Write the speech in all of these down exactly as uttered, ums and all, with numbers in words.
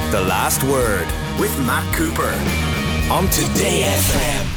The Last Word with Matt Cooper on Today F M.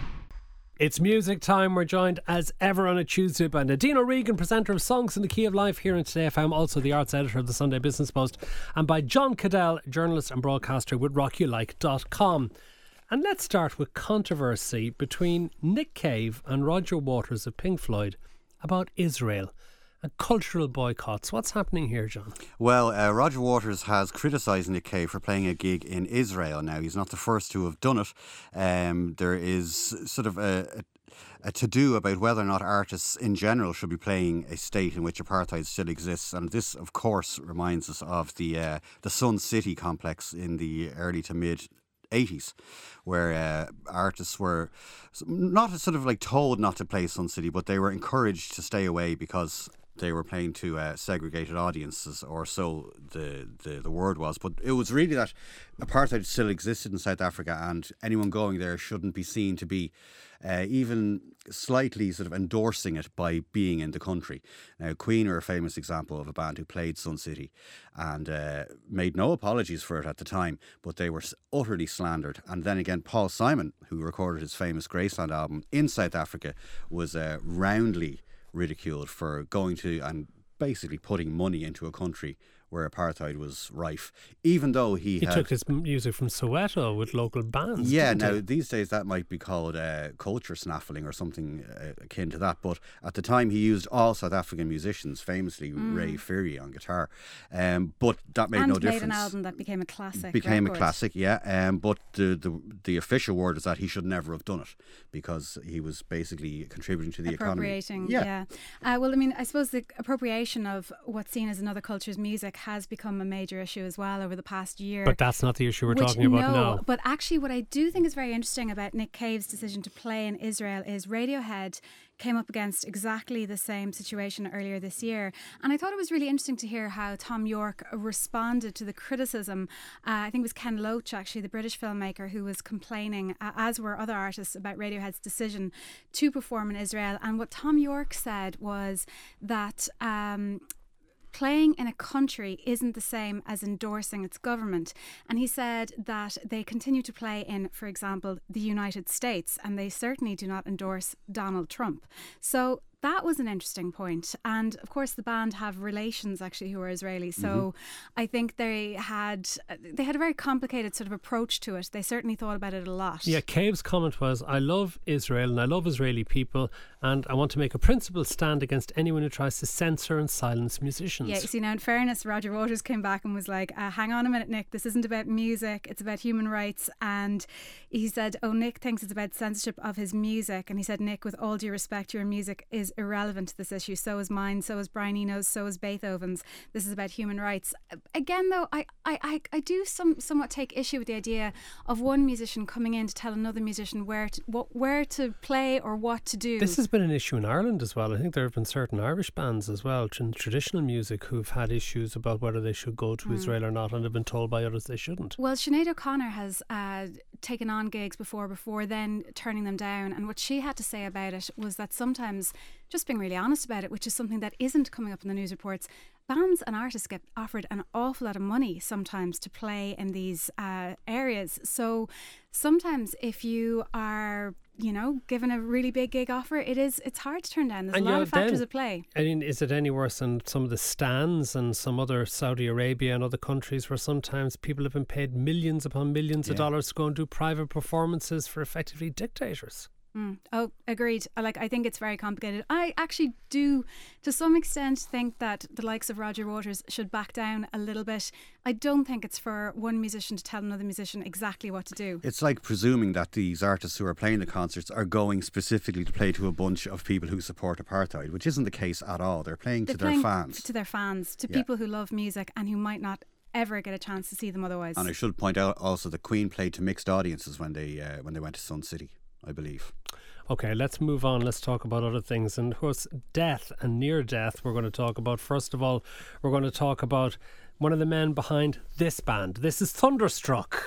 It's music time. We're joined as ever on a Tuesday by Nadine O'Regan, presenter of Songs in the Key of Life here on Today F M, also the arts editor of the Sunday Business Post, and by John Cadell, journalist and broadcaster with rock you like dot com. And let's start with controversy between Nick Cave and Roger Waters of Pink Floyd about Israel and cultural boycotts. What's happening here, John? Well, uh, Roger Waters has criticised Nick Cave for playing a gig in Israel. Now, he's not the first to have done it. Um, there is sort of a, a, a to-do about whether or not artists in general should be playing a state in which apartheid still exists. And this, of course, reminds us of the uh, the Sun City complex in the early to mid eighties, where uh, artists were not sort of like told not to play Sun City, but they were encouraged to stay away because they were playing to uh, segregated audiences, or so the, the, the word was. But it was really that apartheid still existed in South Africa, and anyone going there shouldn't be seen to be uh, even slightly sort of endorsing it by being in the country. Now, Queen are a famous example of a band who played Sun City and uh, made no apologies for it at the time, but they were utterly slandered. And then again, Paul Simon, who recorded his famous Graceland album in South Africa, was uh, roundly ridiculed for going to and basically putting money into a country where apartheid was rife, even though he, he had... took his music from Soweto with local bands. Yeah, didn't now he? these days that might be called uh, culture snaffling or something uh, akin to that, but at the time he used all South African musicians, famously mm. Ray Feary on guitar, um, but that made and no made difference. an album that became a classic. Became record. a classic, yeah, um, but the, the the official word is that he should never have done it because he was basically contributing to the Appropriating, economy. Yeah. yeah. Uh, well, I mean, I suppose the appropriation of what's seen as another culture's music has become a major issue as well over the past year. But that's not the issue we're Which, talking about no, now. But actually what I do think is very interesting about Nick Cave's decision to play in Israel is Radiohead came up against exactly the same situation earlier this year. And I thought it was really interesting to hear how Tom York responded to the criticism. Uh, I think it was Ken Loach, actually, the British filmmaker, who was complaining, uh, as were other artists, about Radiohead's decision to perform in Israel. And what Tom York said was that Um, playing in a country isn't the same as endorsing its government. And he said that they continue to play in, for example, the United States, and they certainly do not endorse Donald Trump. So that was an interesting point. And of course the band have relations actually who are Israeli. So mm-hmm. I think they had they had a very complicated sort of approach to it. They certainly thought about it a lot. Yeah, Cave's comment was, I love Israel and I love Israeli people, and I want to make a principled stand against anyone who tries to censor and silence musicians. Yeah, you see, now in fairness, Roger Waters came back and was like, uh, hang on a minute, Nick, this isn't about music, it's about human rights. And he said, oh, Nick thinks it's about censorship of his music. And he said, Nick, with all due respect, your music is irrelevant to this issue. So is mine, so is Brian Eno's, so is Beethoven's. This is about human rights. Again, though, I, I, I, I do some, somewhat take issue with the idea of one musician coming in to tell another musician where to, what, where to play or what to do. This has been an issue in Ireland as well. I think there have been certain Irish bands as well, in traditional music, who've had issues about whether they should go to mm. Israel or not, and have been told by others they shouldn't. Well, Sinead O'Connor has uh, taken on gigs before, before then turning them down, and what she had to say about it was that sometimes, just being really honest about it, which is something that isn't coming up in the news reports, bands and artists get offered an awful lot of money sometimes to play in these uh, areas. So sometimes if you are, you know, given a really big gig offer, it is it's hard to turn down. There's and a lot yeah, of factors then, at play. I mean, is it any worse than some of the stands and some other Saudi Arabia and other countries where sometimes people have been paid millions upon millions yeah. of dollars to go and do private performances for effectively dictators? Mm. Oh, agreed. Like, I think it's very complicated. I actually do, to some extent, think that the likes of Roger Waters should back down a little bit. I don't think it's for one musician to tell another musician exactly what to do. It's like presuming that these artists who are playing the concerts are going specifically to play to a bunch of people who support apartheid, which isn't the case at all. They're playing They're to playing their fans. To their fans, to yeah. people who love music and who might not ever get a chance to see them otherwise. And I should point out also that Queen played to mixed audiences when they uh, when they went to Sun City, I believe. Okay, let's move on. Let's talk about other things. And of course, death and near death we're going to talk about. First of all, we're going to talk about one of the men behind this band. This is Thunderstruck.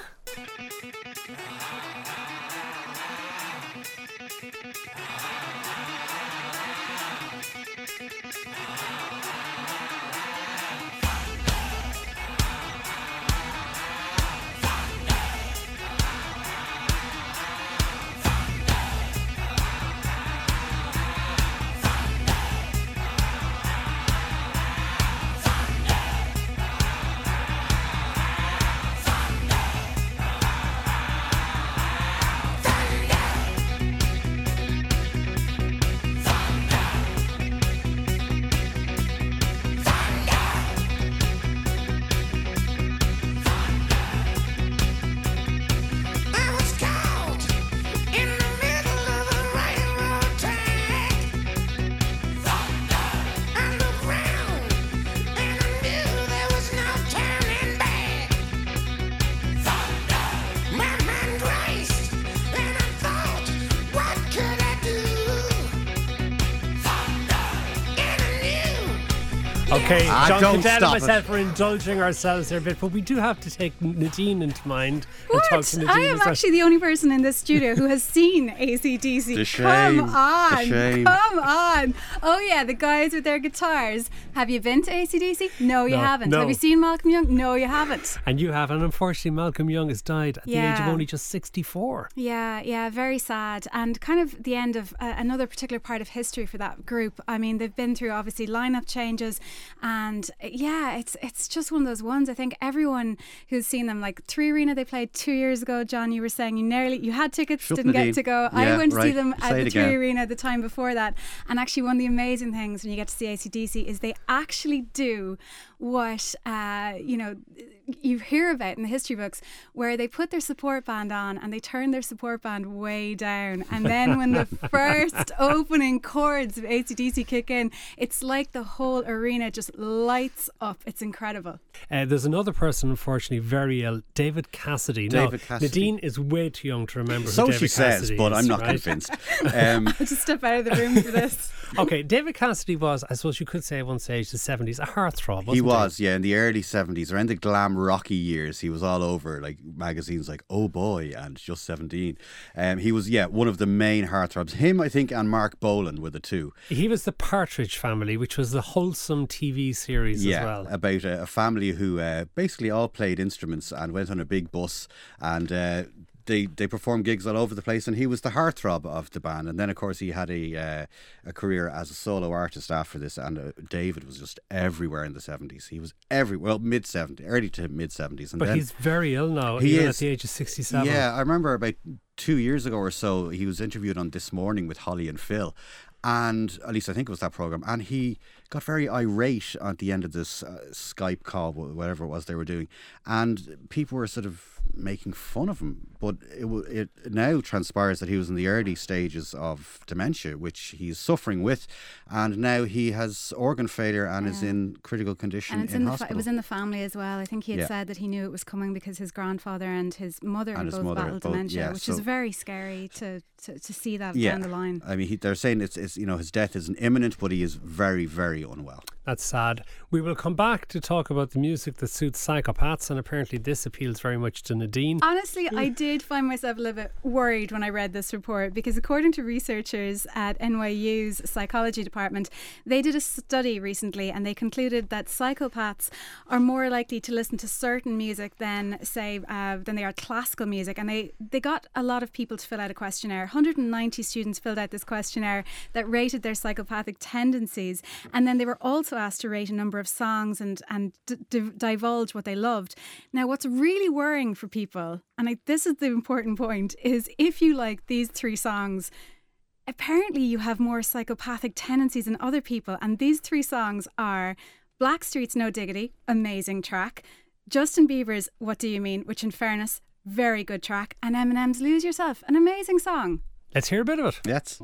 Okay, Ah, John don't Cadell and stop myself are indulging ourselves here a bit, but we do have to take Nadine into mind and What? talk to Nadine. I am as well. actually the only person in this studio who has seen A C D C. The shame. Come The on. shame. Come on. Oh, yeah, the guys with their guitars. Have you been to A C D C? No, you No, haven't. no. Have you seen Malcolm Young? No, you haven't. And you have, and unfortunately, Malcolm Young has died at the age of Yeah. only just sixty-four. Yeah, yeah, very sad. And kind of the end of uh, another particular part of history for that group. I mean, they've been through obviously lineup changes, and uh, yeah, it's it's just one of those ones. I think everyone who's seen them, like Three Arena, they played two years ago. John, you were saying you nearly you had tickets, Shut didn't Nadine. get to go. Yeah, I went to see right. them at Say the it Three again. Arena the time before that, and actually one of the amazing things when you get to see A C D C is they actually do what uh, you know you hear about in the history books, where they put their support band on and they turn their support band way down, and then when the first opening chords of A C D C kick in, it's like the whole arena just lights up. It's incredible. Uh, there's another person, unfortunately, very ill, David Cassidy. David now, Cassidy. Nadine is way too young to remember So who David she says, Cassidy but is, I'm not right? convinced. Um, I'll just step out of the room for this. Okay, David Cassidy was, I suppose you could say at one stage, the seventies, a heartthrob, wasn't he? he was, yeah, in the early seventies, around the glam rocky years, he was all over like magazines like Oh Boy and Just seventeen. Um, he was, yeah, one of the main heartthrobs. Him, I think, and Mark Bolan were the two. He was the Partridge Family, which was the wholesome T V series Yeah, as well. about a, a family who uh, basically all played instruments and went on a big bus, and uh, they they performed gigs all over the place, and he was the heartthrob of the band. And then of course he had a uh, a career as a solo artist after this, and uh, David was just everywhere in the seventies. He was everywhere, well, mid seventies, early to mid seventies. And But then he's very ill now, He even is. at the age of sixty-seven. Yeah, I remember about two years ago or so, he was interviewed on This Morning with Holly and Phil. And at least I think it was that programme. And he got very irate at the end of this uh, Skype call, wh- whatever it was they were doing. And people were sort of making fun of him. But it, w- it now transpires that he was in the early stages of dementia, which he's suffering with. And now he has organ failure and is Yeah. in critical condition And it's in, in the fa- hospital. it was in the family as well. I think he had Yeah. said that he knew it was coming because his grandfather and his mother And had his both mother, battled both- dementia, yeah, which so- is very scary to, to, to see that Yeah. down the line. I mean, he, they're saying it's, it's, you know, his death isn't imminent, but he is very, very unwell. That's sad. We will come back to talk about the music that suits psychopaths, and apparently this appeals very much to Nadine. Honestly, I did find myself a little bit worried when I read this report, because according to researchers at N Y U's psychology department, they did a study recently and they concluded that psychopaths are more likely to listen to certain music than, say, uh, than they are classical music. And they, they got a lot of people to fill out a questionnaire. one hundred ninety students filled out this questionnaire that rated their psychopathic tendencies. And then they were also asked to rate a number of songs and, and d- d- divulge what they loved. Now, what's really worrying for people, and I, this is the important point, is if you like these three songs, apparently you have more psychopathic tendencies than other people. And these three songs are Blackstreet's No Diggity, amazing track, Justin Bieber's What Do You Mean, which in fairness, very good track, and Eminem's Lose Yourself, an amazing song. Let's hear a bit of it. Yes.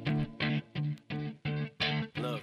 Look,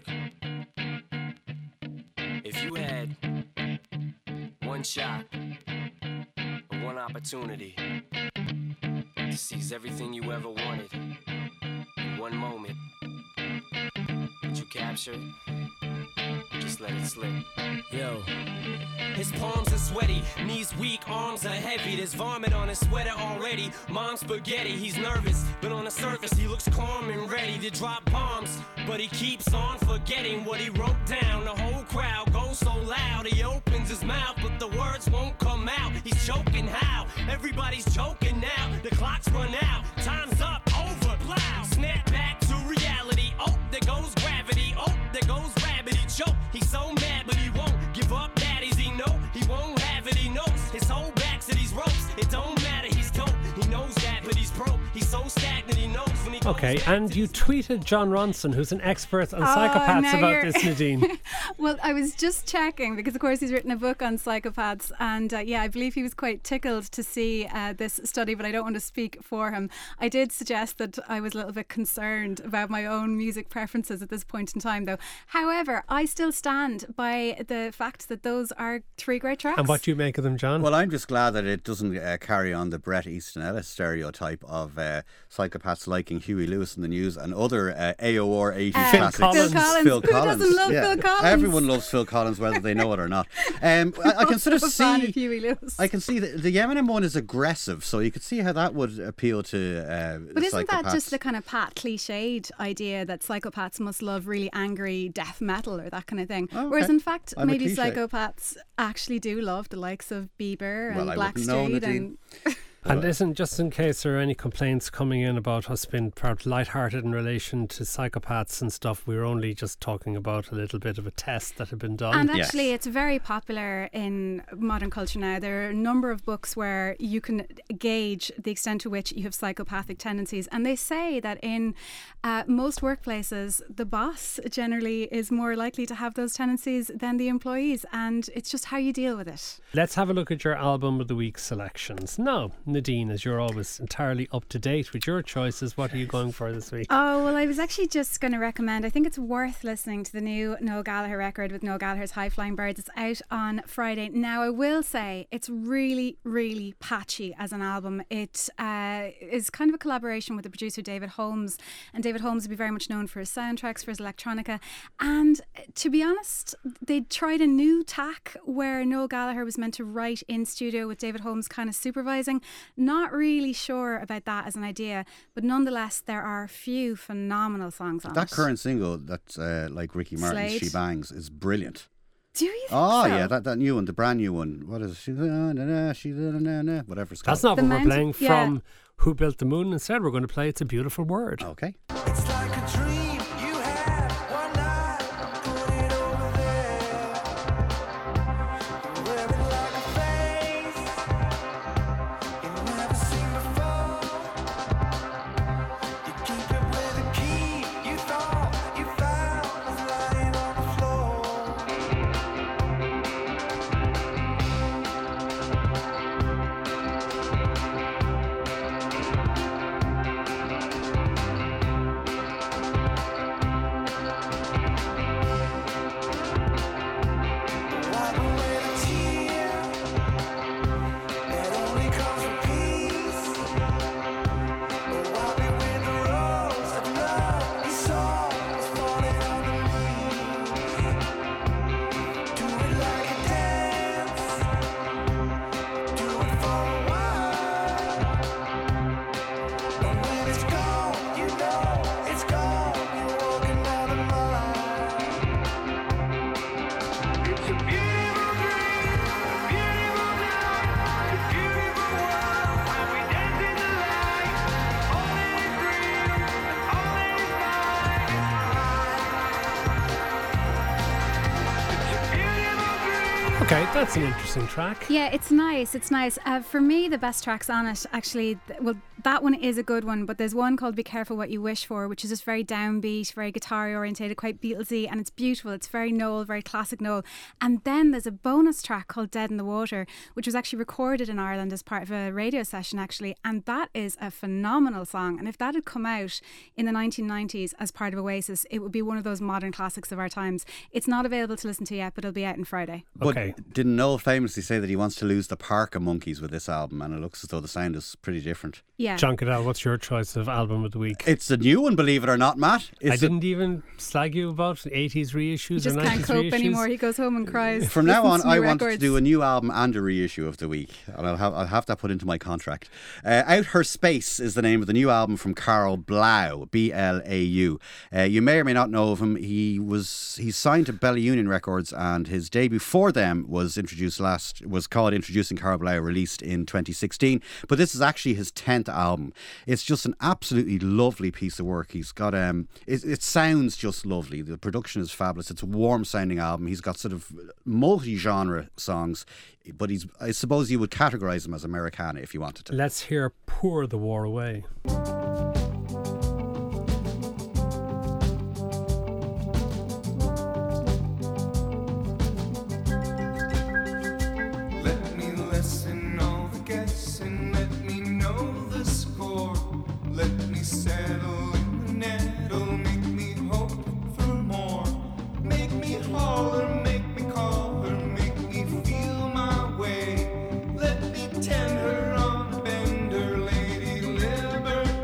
if you had one shot, or one opportunity to seize everything you ever wanted in one moment, would you capture it? Or just let it slip? Yo. His palms are sweaty, knees weak, arms are heavy. There's vomit on his sweater already. Mom's spaghetti, he's nervous, but on the surface he looks calm and ready to drop bombs. But he keeps on forgetting what he wrote down. The whole crowd goes so loud, he opens his mouth, but the words won't come out. He's choking how? Everybody's choking now. The clock's run out, time's up, over, plow. Snap back to reality. Oh, there goes gravity. Oh, there goes rabbit. He choke. He's so mad, but he won't give up. Daddies, he know he won't have it. He knows his whole back to these ropes. It don't matter. He's dope. He knows that, but he's broke. He's so stagnant. He knows when he goes Okay, back and to you his- tweeted John Ronson, who's an expert on Oh, psychopaths, now about you're- this, Nadine. Well, I was just checking because, of course, he's written a book on psychopaths, and uh, yeah, I believe he was quite tickled to see uh, this study, but I don't want to speak for him. I did suggest that I was a little bit concerned about my own music preferences at this point in time, though. However, I still stand by the fact that those are three great tracks. And what do you make of them, John? Well, I'm just glad that it doesn't uh, carry on the Bret Easton Ellis stereotype of uh, psychopaths liking Huey Lewis in the News and other uh, A O R eighties Uh, classics. Phil Collins. Phil Who Collins. doesn't love yeah. Phil Collins? Everyone loves Phil Collins, whether they know it or not. Um, I, I can sort of I'm a fan see. of Huey Lewis. I can see that the Eminem one is aggressive, so you could see how that would appeal to uh, But isn't that psychopaths. just the kind of pat cliched idea that psychopaths must love really angry death metal or that kind of thing? Oh, okay. Whereas in fact, I'm a maybe cliche. psychopaths actually do love the likes of Bieber Well, and I wouldn't know, Blackstreet Nadine. and And isn't, just in case there are any complaints coming in about us being part lighthearted in relation to psychopaths and stuff, we were only just talking about a little bit of a test that had been done. And Yes. actually, it's very popular in modern culture now. There are a number of books where you can gauge the extent to which you have psychopathic tendencies. And they say that in uh, most workplaces, the boss generally is more likely to have those tendencies than the employees. And it's just how you deal with it. Let's have a look at your album of the week selections. Now, Nadine, as you're always entirely up to date with your choices, what are you going for this week? Oh, well, I was actually just going to recommend, I think it's worth listening to the new Noel Gallagher record with Noel Gallagher's High Flying Birds. It's out on Friday. Now, I will say it's really, really patchy as an album. It uh, is kind of a collaboration with the producer David Holmes. And David Holmes would be very much known for his soundtracks, for his electronica. And to be honest, they tried a new tack where Noel Gallagher was meant to write in studio with David Holmes kind of supervising. Not really sure about that as an idea, but nonetheless, there are a few phenomenal songs on That it. current single that's uh, like Ricky Martin's Slade. She Bangs is brilliant. Do you think Oh so? yeah, that, that new one, the brand new one. What is it? She, na, na, na, she, na, na, na, whatever it's called. That's not The what Mountain- we're playing yeah. from Who Built the Moon. Instead, we're going to play It's a Beautiful Word. Okay. It's like a dream you had one night. Put it over there. You wear it like a face. You never seen before. You keep it with a key you thought you found was lying on the floor. Wipe away the tear that only comes with peace. Wipe it with the rose of love you saw was falling underneath. Do it like a dance. Do it for a while. And when it's gone, you know it's gone. You're walking out of mine. It's a beautiful dream, a beautiful night, a beautiful world when we dance in the light. All that is real, all that is mine is mine. It's a beautiful dream. Okay, that's an interesting track. Yeah, it's nice. It's nice. Uh, for me, the best tracks on it, actually, th- well, that one is a good one, but there's one called Be Careful What You Wish For, which is just very downbeat, very guitar orientated, quite Beatlesy, and it's beautiful. It's very Noel, very classic Noel. And then there's a bonus track called Dead in the Water, which was actually recorded in Ireland as part of a radio session, actually, and that is a phenomenal song. And if that had come out in the nineteen nineties as part of Oasis, it would be one of those modern classics of our times. It's not available to listen to yet, but it'll be out on Friday. But Okay. didn't Noel famously say that he wants to lose the Parka Monkeys with this album, and it looks as though the sound is pretty different. Yeah. John Cadell, what's your choice of album of the week? It's a new one, believe it or not, Matt. It's I a- didn't even slag you about eighties He reissues just or can't nineties cope reissues. anymore. He goes home and cries. From now on, listens to I new want to records. do a new album and a reissue of the week, and I'll have I'll have that put into my contract. Uh, Out Her Space is the name of the new album from Carl Blau, B L A U. Uh, you may or may not know of him. He was he's signed to Bella Union Records, and his debut for them was introduced last was called Introducing Carl Blau, released in twenty sixteen. But this is actually his tenth album. It's just an absolutely lovely piece of work. He's got um, it, it sounds just lovely. The production is fabulous. It's a warm sounding album. He's got sort of multi-genre songs, but he's I suppose you would categorize him as Americana if you wanted to. Let's hear Pour the War Away. Let me lessen all the guessing. Let me know the score. Let me settle in the nettle. Make me hope for more. Make me holler, make me call her, make me feel my way. Let me tend her on a bender, Lady Liberty.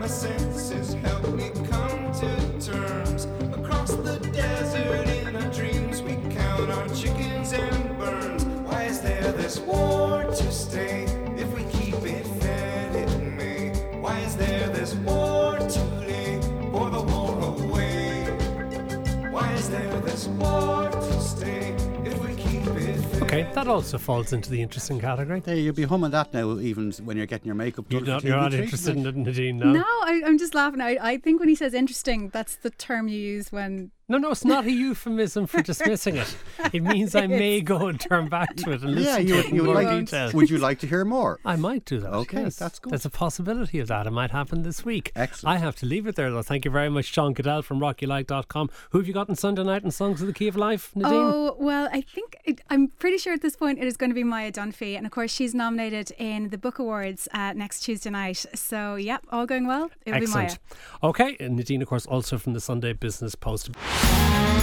my senses help me come to terms. Across the desert in our dreams, we count our chickens and burns. Why is there this war to stay? If we keep it fed, it may. Why is there this war today? Pour the war away. Why is there this war to stay? If we keep it fed. Okay, that also falls into the interesting category. Hey, you'll be humming that now, even when you're getting your makeup done. You're for not, T V you're not treat, interested isn't in it? it, Nadine, no? No, I, I'm just laughing. I, I think when he says interesting, that's the term you use when. No, no, it's not a euphemism for dismissing it. It means I may go and turn back to it and listen Yeah, you to would, it in you would more like. detail. Would you like to hear more? I might do that. Okay, yes. that's good. There's a possibility of that. It might happen this week. Excellent. I have to leave it there, though. Thank you very much, John Cadell from rock you like dot com. Who have you got on Sunday night in Songs of the Key of Life, Nadine? Oh, well, I think it, I'm pretty sure at this point it is going to be Maya Dunphy. And of course, she's nominated in the Book Awards uh, next Tuesday night. So, yeah, all going well. It'll Excellent. be Maya. Okay, and Nadine, of course, also from the Sunday Business Post.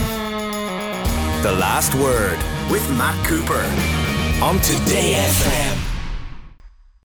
The Last Word with Matt Cooper on Today F M.